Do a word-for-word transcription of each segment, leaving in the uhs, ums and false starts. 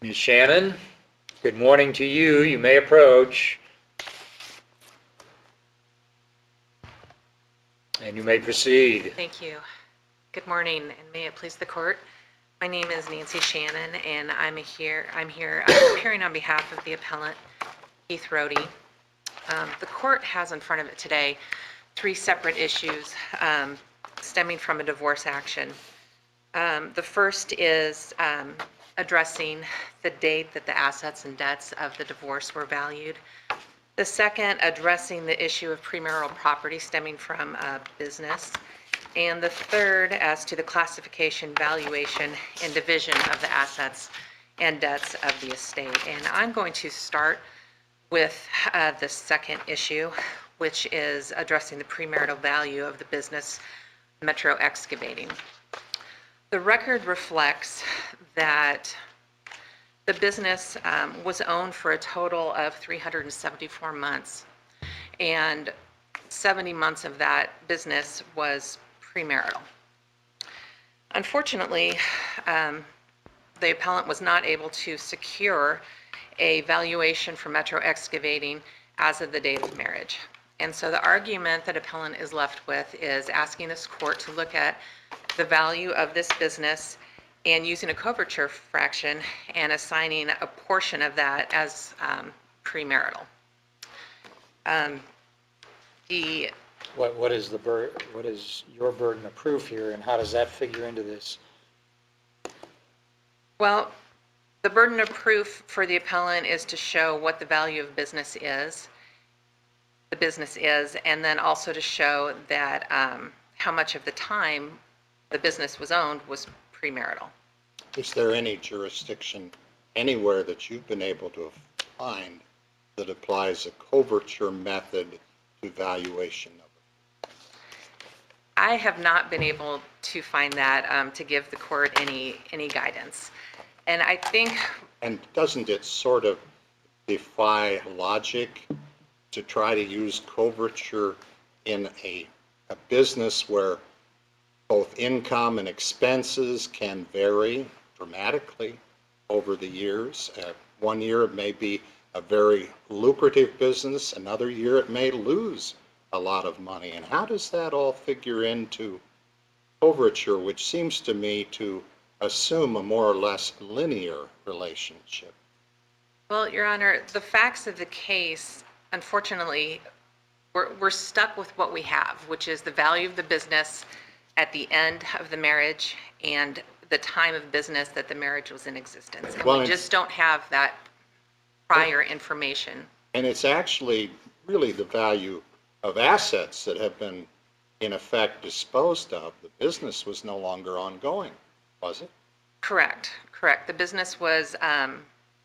Miz Shannon, good morning to you. You may approach. And you may proceed. Thank you. Good morning, and may it please the court. My name is Nancy Shannon, and I'm here. I'm here uh, appearing on behalf of the appellant Keith Rohde. Um, the court has in front of it today three separate issues um, stemming from a divorce action. Um, the first is um, addressing the date that the assets and debts of the divorce were valued. The second, addressing the issue of premarital property stemming from a business. And the third, as to the classification, valuation, and division of the assets and debts of the estate. And I'm going to start with uh, the second issue, which is addressing the premarital value of the business Metro Excavating. The record reflects that the business um, was owned for a total of three hundred seventy-four months, and seventy months of that business was premarital. Unfortunately, um, the appellant was not able to secure a valuation for Metro Excavating as of the date of marriage. And so the argument that appellant is left with is asking this court to look at the value of this business and using a coverture fraction and assigning a portion of that as um, premarital. Um, the What, what is the bur, what is your burden of proof here, and how does that figure into this? Well, the burden of proof for the appellant is to show what the value of business is, the business is, and then also to show that um, how much of the time the business was owned was premarital. Is there any jurisdiction anywhere that you've been able to find that applies a coverture method to valuation of it? I have not been able to find that um, to give the court any any guidance. And I think... And doesn't it sort of defy logic to try to use coverture in a, a business where both income and expenses can vary dramatically over the years? Uh, one year it may be a very lucrative business, another year it may lose a lot of money. And how does that all figure into coverture, which seems to me to assume a more or less linear relationship? Well, Your Honor, the facts of the case, unfortunately, we're, we're stuck with what we have, which is the value of the business at the end of the marriage and the time of business that the marriage was in existence. And Well, we just don't have that prior information. And it's actually really the value of assets that have been in effect disposed of. The business was no longer ongoing, was it? Correct, correct. The business was, um,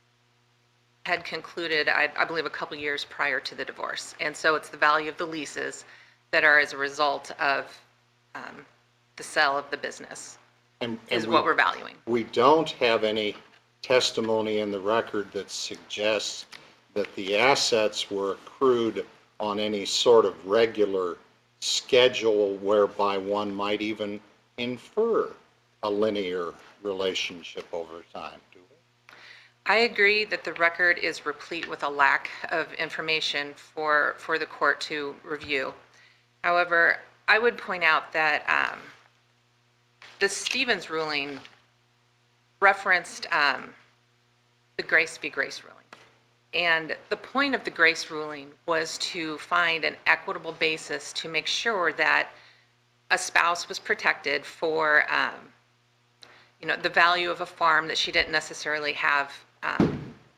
had concluded, I, I believe, a couple years prior to the divorce. And so it's the value of the leases that are as a result of um, the sale of the business And, is and we, what we're valuing. we don't have any testimony in the record that suggests that the assets were accrued on any sort of regular schedule whereby one might even infer a linear relationship over time, do we? I agree that the record is replete with a lack of information for, for the court to review. However, I would point out that um, the Stevens ruling referenced um, the Grace v. Grace ruling. And the point of the Grace ruling was to find an equitable basis to make sure that a spouse was protected for, um, you know, the value of a farm that she didn't necessarily have um,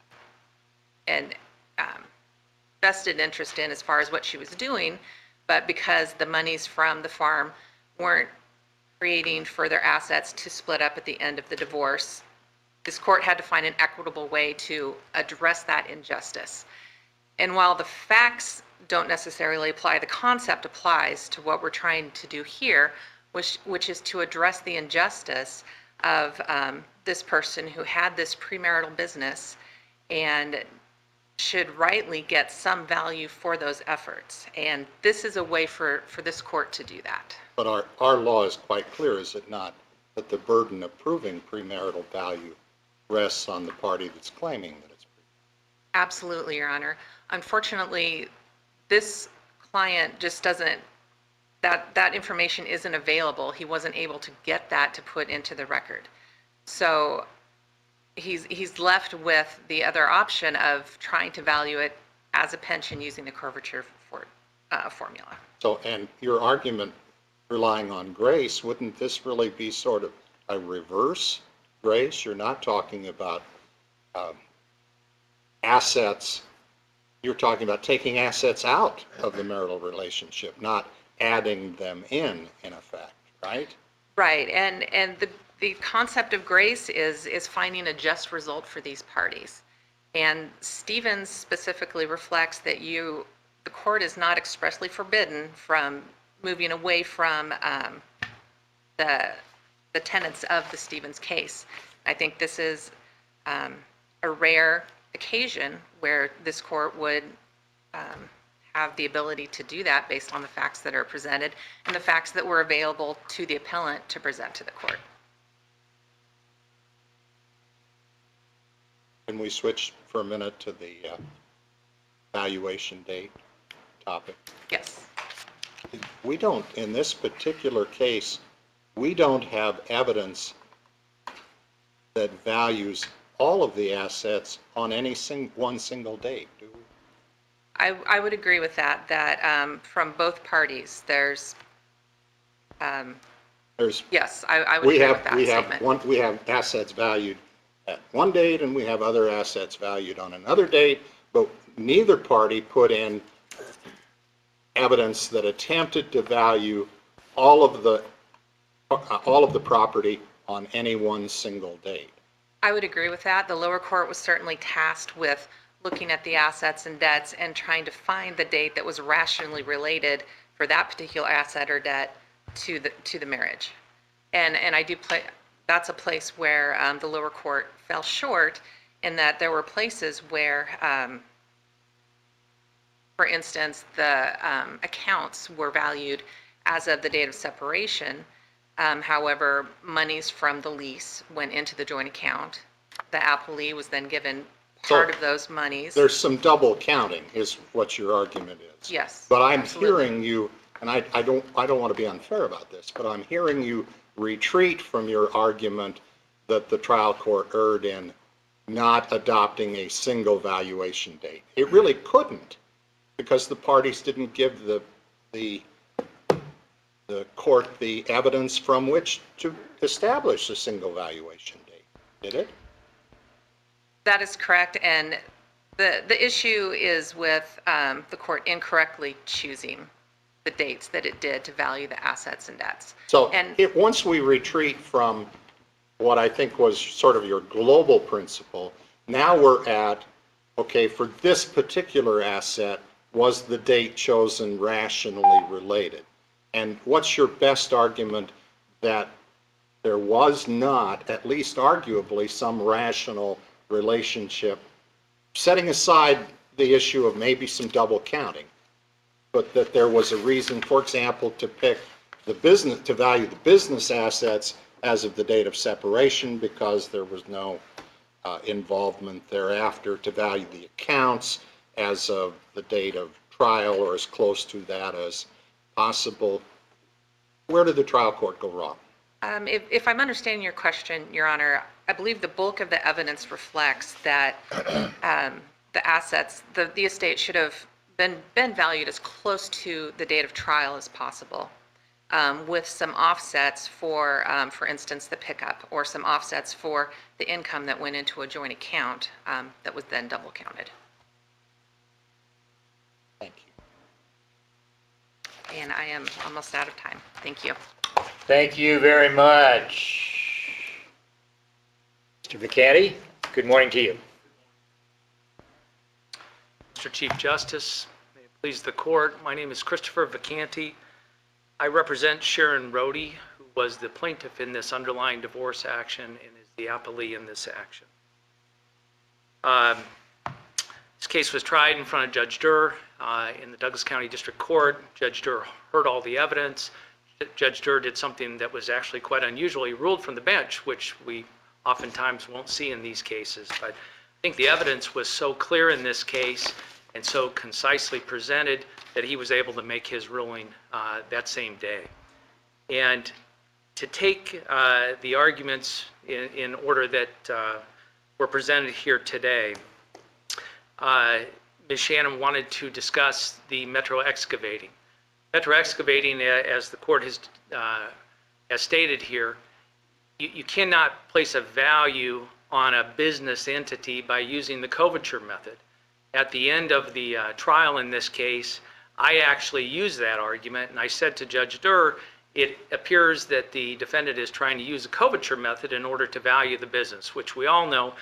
an um, vested interest in as far as what she was doing, but because the monies from the farm weren't creating further assets to split up at the end of the divorce, this court had to find an equitable way to address that injustice. And while the facts don't necessarily apply, the concept applies to what we're trying to do here, which, which is to address the injustice of um, this person who had this premarital business and should rightly get some value for those efforts. And this is a way for, for this court to do that. But our, our law is quite clear, is it not, that the burden of proving premarital value rests on the party that's claiming that it's breach. Absolutely, Your Honor. Unfortunately, this client just doesn't, that, that information isn't available. He wasn't able to get that to put into the record. So he's, he's left with the other option of trying to value it as a pension using the curvature for, uh, formula. So, and your argument relying on Grace, wouldn't this really be sort of a reverse Grace? You're not talking about um, assets, you're talking about taking assets out of the marital relationship, not adding them in, in effect, right? Right, and, and the, the concept of grace is, is finding a just result for these parties. And Stevens specifically reflects that you, the court is not expressly forbidden from moving away from um, the, the tenets of the Stevens case. I think this is um, a rare occasion where this court would um, have the ability to do that based on the facts that are presented and the facts that were available to the appellant to present to the court. Can we switch for a minute to the uh, valuation date topic? Yes. We don't, in this particular case, we don't have evidence that values all of the assets on any sing, one single date, do we? I, I would agree with that, that um, from both parties, there's, um, There's, yes, I, I would we agree have, with that we have statement. one, we have assets valued at one date and we have other assets valued on another date, but neither party put in evidence that attempted to value all of the, uh, all of the property on any one single date. I would agree with that. The lower court was certainly tasked with looking at the assets and debts and trying to find the date that was rationally related for that particular asset or debt to the, to the marriage. And, and I do play, that's a place where um, the lower court fell short in that there were places where, um, for instance, the um, accounts were valued as of the date of separation. Um, however, monies from the lease went into the joint account. The appellee was then given part So, of those monies. There's some double counting is what your argument is. Yes, But I'm absolutely. hearing you, and I, I don't, I don't want to be unfair about this, but I'm hearing you retreat from your argument that the trial court erred in not adopting a single valuation date. It really couldn't, because the parties didn't give the, the, the court the evidence from which to establish a single valuation date, did it? That is correct, and the, the issue is with um, the court incorrectly choosing the dates that it did to value the assets and debts. So And if, once we retreat from what I think was sort of your global principle, now we're at, okay, for this particular asset, was the date chosen rationally related? And what's your best argument that there was not, at least arguably, some rational relationship, setting aside the issue of maybe some double counting, but that there was a reason, for example, to pick the business, to value the business assets as of the date of separation because there was no uh, involvement thereafter, to value the accounts as of the date of trial or as close to that as possible. Where did the trial court go wrong? Um, If, if I'm understanding your question, Your Honor, I believe the bulk of the evidence reflects that um, the assets, the, the estate should have been, been valued as close to the date of trial as possible, um, with some offsets for, um, for instance, the pickup, or some offsets for the income that went into a joint account um, that was then double counted. Thank you. And I am almost out of time. Thank you. Thank you very much. Mister Vacanti, good morning to you. Mister Chief Justice, may it please the court, my name is Christopher Vacanti. I represent Sharon Rohde, who was the plaintiff in this underlying divorce action and is the appellee in this action. Um, This case was tried in front of Judge Durr uh, in the Douglas County District Court. Judge Durr heard all the evidence. Judge Durr did something that was actually quite unusual. He ruled from the bench, which we oftentimes won't see in these cases. But I think the evidence was so clear in this case and so concisely presented that he was able to make his ruling uh, that same day. And to take uh, the arguments in, in order that uh, were presented here today, uh, Miz Shannon wanted to discuss the Metro Excavating. Metro Excavating, as the court has, uh, has stated here, you, you cannot place a value on a business entity by using the coverture method. At the end of the uh, trial in this case, I actually used that argument, and I said to Judge Durr, it appears that the defendant is trying to use the coverture method in order to value the business, which we all know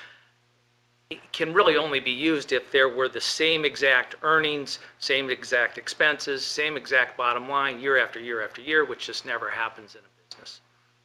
can really only be used if there were the same exact earnings, same exact expenses, same exact bottom line year after year after year, which just never happens in a business.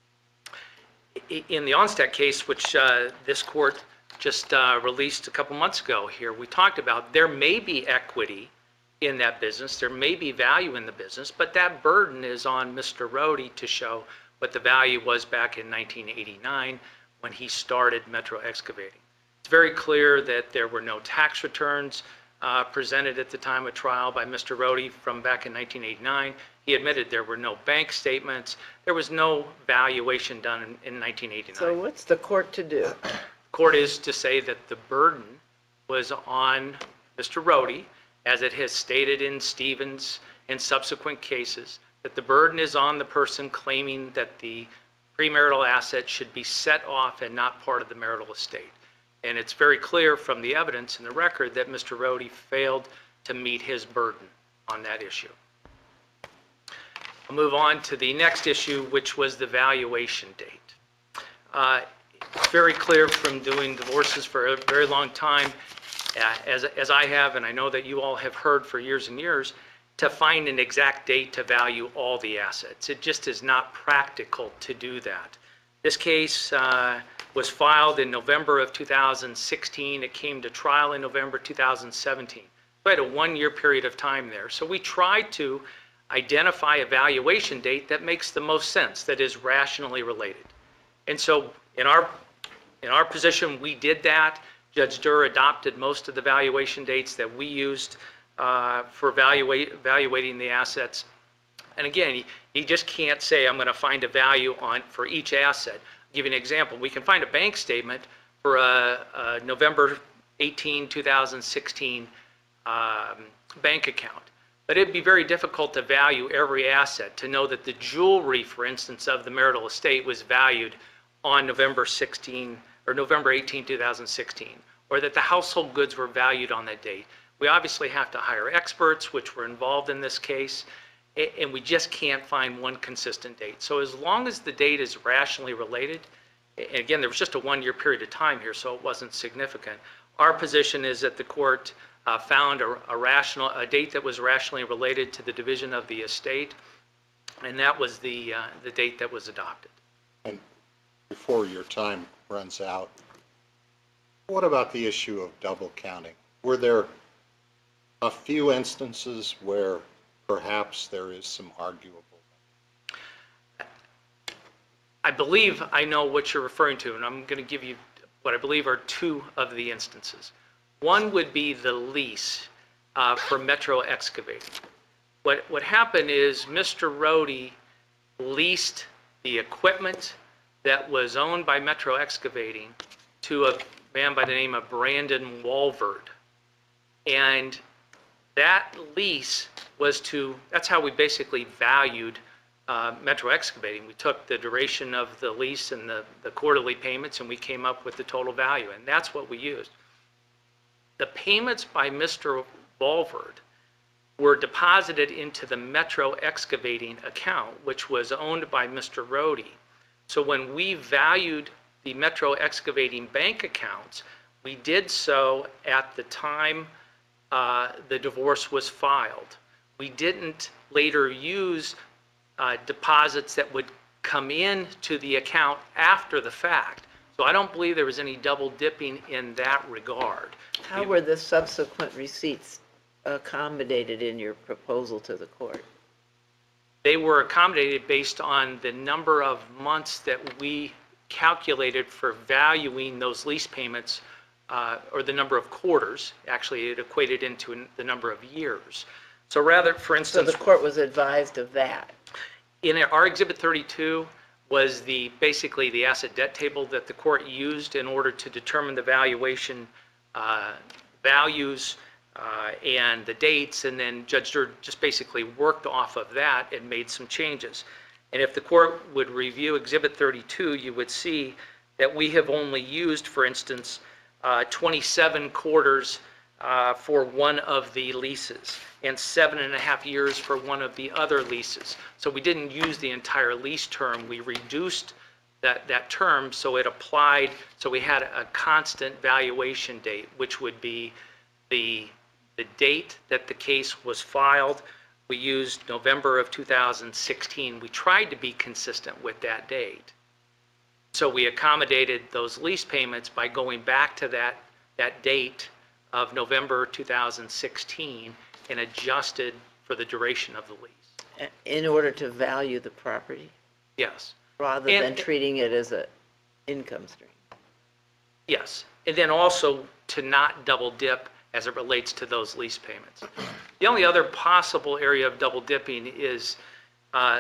In the Onstadt case, which uh, this court just uh, released a couple months ago here, we talked about there may be equity in that business, there may be value in the business, but that burden is on Mister Rohde to show what the value was back in nineteen eighty-nine when he started Metro Excavating. It's very clear that there were no tax returns uh, presented at the time of trial by Mister Rohde from back in nineteen eighty-nine. He admitted there were no bank statements. There was no valuation done in, in nineteen eighty-nine. So what's the court to do? Court is to say that the burden was on Mister Rohde, as it has stated in Stevens and subsequent cases, that the burden is on the person claiming that the premarital asset should be set off and not part of the marital estate. And it's very clear from the evidence in the record that Mister Rohde failed to meet his burden on that issue. I'll move on to the next issue, which was the valuation date. Uh, it's very clear from doing divorces for a very long time, uh, as, as I have, and I know that you all have heard for years and years, to find an exact date to value all the assets. It just is not practical to do that. This case uh, was filed in November of two thousand sixteen. It came to trial in November two thousand seventeen. We had a one-year period of time there. So we tried to identify a valuation date that makes the most sense, that is rationally related. And so in our, in our position, we did that. Judge Durr adopted most of the valuation dates that we used uh, for evaluate, evaluating the assets. And again, you, you just can't say, I'm going to find a value on for each asset. I'll give you an example. We can find a bank statement for a, a November eighteenth, two thousand sixteen um, bank account. But it'd be very difficult to value every asset, to know that the jewelry, for instance, of the marital estate was valued on November sixteenth or November eighteenth, two thousand sixteen, or that the household goods were valued on that date. We obviously have to hire experts, which were involved in this case, and we just can't find one consistent date. So as long as the date is rationally related, and again, there was just a one-year period of time here, so it wasn't significant. Our position is that the court uh, found a, a rational, a date that was rationally related to the division of the estate, and that was the uh, the date that was adopted. And before your time runs out, what about the issue of double counting? Were there a few instances where perhaps there is some arguable? I believe I know what you're referring to, and I'm going to give you what I believe are two of the instances. One would be the lease uh, for Metro Excavating. What, what happened is Mister Rohde leased the equipment that was owned by Metro Excavating to a man by the name of Brandon Walvard. And that lease was to, that's how we basically valued uh, Metro Excavating. We took the duration of the lease and the, the quarterly payments, and we came up with the total value, and that's what we used. The payments by Mister Walvard were deposited into the Metro Excavating account, which was owned by Mister Rohde. So when we valued the Metro Excavating bank accounts, we did so at the time uh, the divorce was filed. We didn't later use uh, deposits that would come in to the account after the fact. So I don't believe there was any double dipping in that regard. How were the subsequent receipts accommodated in your proposal to the court? They were accommodated based on the number of months that we calculated for valuing those lease payments, uh, or the number of quarters. Actually, it equated into an- the number of years. So rather, for So instance, the court was advised of that. in our Exhibit thirty-two was the, basically the asset debt table that the court used in order to determine the valuation uh, values uh, and the dates, and then Judge Durd just basically worked off of that and made some changes. And if the court would review Exhibit thirty-two, you would see that we have only used, for instance, uh, twenty-seven quarters uh, for one of the leases and seven and a half years for one of the other leases. So we didn't use the entire lease term. We reduced that, that term so it applied, so we had a constant valuation date, which would be the, the date that the case was filed. We used November of two thousand sixteen. We tried to be consistent with that date. So we accommodated those lease payments by going back to that, that date of November two thousand sixteen and adjusted for the duration of the lease. In order to value the property, Yes, rather And- than treating it as a income stream. yes. And then also to not double dip as it relates to those lease payments. The only other possible area of double dipping is uh,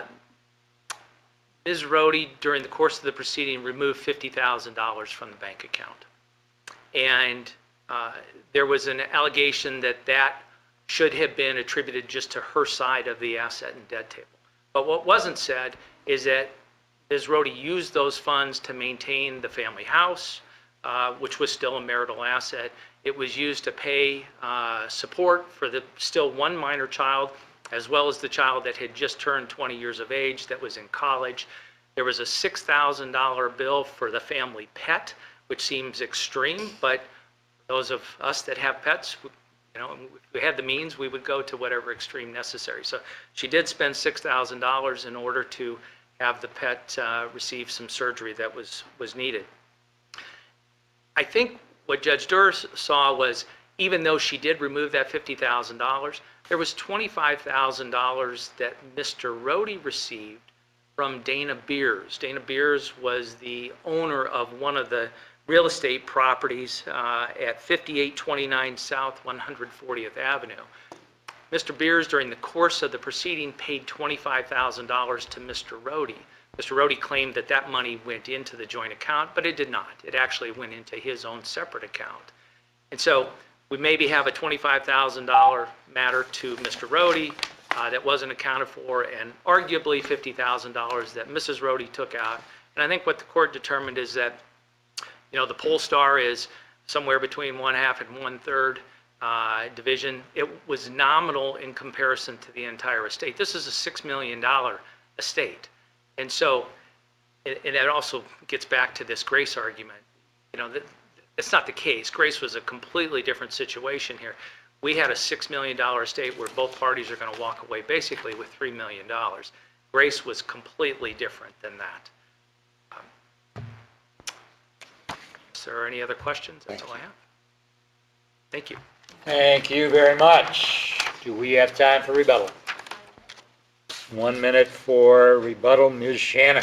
Miz Rohde, during the course of the proceeding, removed fifty thousand dollars from the bank account. And uh, there was an allegation that that should have been attributed just to her side of the asset and debt table. But what wasn't said is that Miz Rohde used those funds to maintain the family house, uh, which was still a marital asset. It was used to pay uh, support for the still one minor child, as well as the child that had just turned twenty years of age that was in college. There was a six thousand dollar bill for the family pet, which seems extreme, but those of us that have pets, you know, if we had the means, we would go to whatever extreme necessary. So she did spend six thousand dollars in order to have the pet uh, receive some surgery that was, was needed. I think what Judge Durr saw was, even though she did remove that fifty thousand dollars, there was twenty-five thousand dollars that Mister Rohde received from Dana Beers. Dana Beers was the owner of one of the real estate properties uh, at fifty-eight twenty-nine South one hundred fortieth Avenue. Mister Beers, during the course of the proceeding, paid twenty-five thousand dollars to Mister Rohde. Mister Rohde claimed that that money went into the joint account, but it did not. It actually went into his own separate account. And so we maybe have a twenty-five thousand dollar matter to Mister Rohde uh, that wasn't accounted for, and arguably fifty thousand dollars that Missus Rohde took out. And I think what the court determined is that, you know, the Polestar is somewhere between one half and one third uh, division. It was nominal in comparison to the entire estate. This is a six million dollar estate. And so, and and it also gets back to this Grace argument. You know, that it's not the case. Grace was a completely different situation here. We had a six million dollar estate where both parties are going to walk away basically with three million dollars. Grace was completely different than that. Um, Is there any other questions? That's all I have. Thank you. Thank you very much. Do we have time for rebuttal? One minute for rebuttal, Miz Shannon.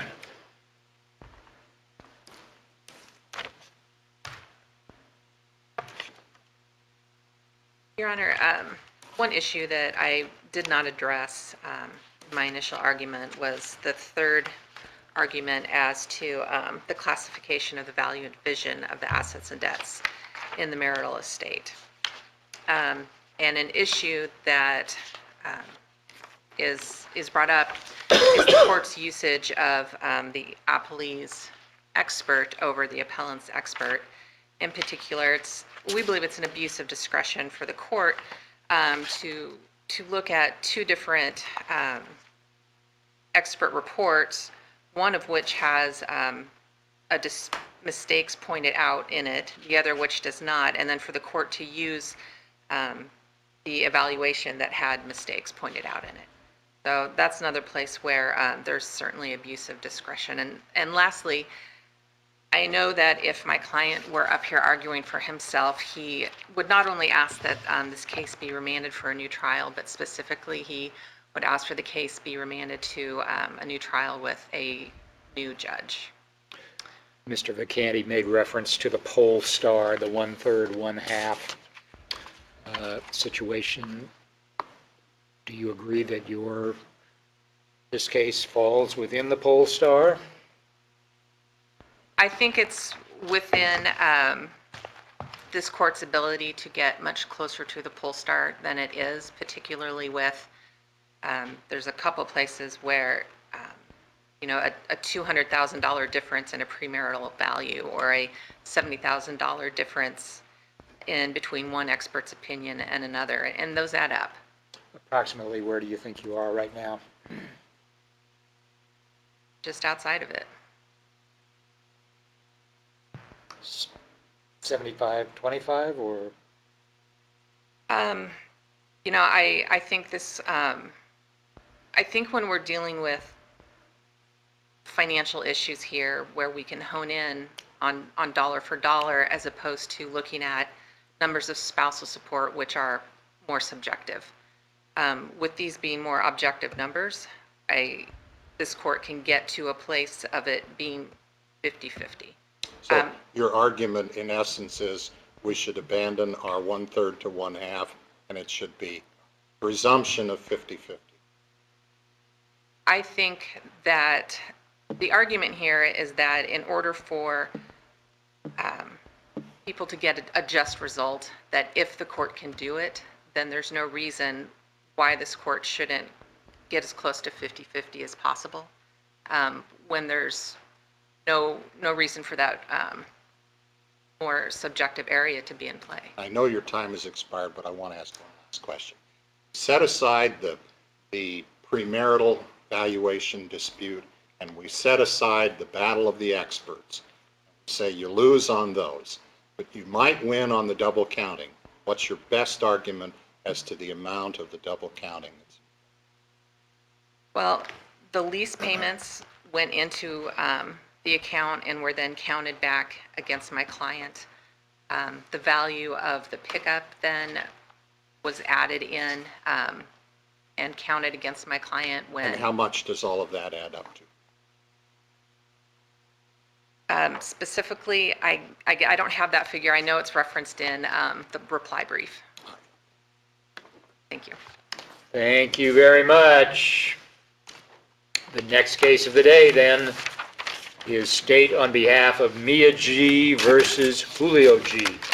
Your Honor, um, one issue that I did not address um, in my initial argument was the third argument as to um, the classification of the value and division of the assets and debts in the marital estate. Um, And an issue that um, is, is brought up is the court's usage of um, the appellee's expert over the appellant's expert. In particular, it's, we believe it's an abuse of discretion for the court um, to, to look at two different um, expert reports, one of which has um, a dis- mistakes pointed out in it, the other which does not, and then for the court to use um, the evaluation that had mistakes pointed out in it. So that's another place where um, there's certainly abuse of discretion. And, and lastly, I know that if my client were up here arguing for himself, he would not only ask that um, this case be remanded for a new trial, but specifically he would ask for the case be remanded to um, a new trial with a new judge. Mister Vacanti made reference to the pole star, the one-third, one-half uh, situation. Do you agree that your, this case falls within the pole star? I think it's within um, this court's ability to get much closer to the poll start than it is, particularly with, um, there's a couple places where, um, you know, a, a two hundred thousand dollars difference in a premarital value or a seventy thousand dollars difference in between one expert's opinion and another, and those add up. Approximately where do you think you are right now? Just outside of it. seventy-five, twenty-five, or? Um, you know, I, I think this, um, I think when we're dealing with financial issues here where we can hone in on, on dollar for dollar as opposed to looking at numbers of spousal support, which are more subjective. Um, with these being more objective numbers, I, this court can get to a place of it being fifty-fifty. So Um, your argument in essence is we should abandon our one-third to one-half, and it should be presumption of fifty-fifty. I think that the argument here is that in order for um, people to get a, a just result, that if the court can do it, then there's no reason why this court shouldn't get as close to fifty-fifty as possible, um, when there's no, no reason for that um, more subjective area to be in play. I know your time has expired, but I want to ask one last question. Set aside the, the premarital valuation dispute, and we set aside the battle of the experts. Say you lose on those, but you might win on the double counting. What's your best argument as to the amount of the double counting? Well, the lease payments went into um, the account and were then counted back against my client. Um, the value of the pickup then was added in um, and counted against my client when. And how much does all of that add up to? Um, specifically, I, I, I don't have that figure. I know it's referenced in um, the reply brief. Thank you. Thank you very much. The next case of the day then is State on behalf of Mia G. versus Julio G.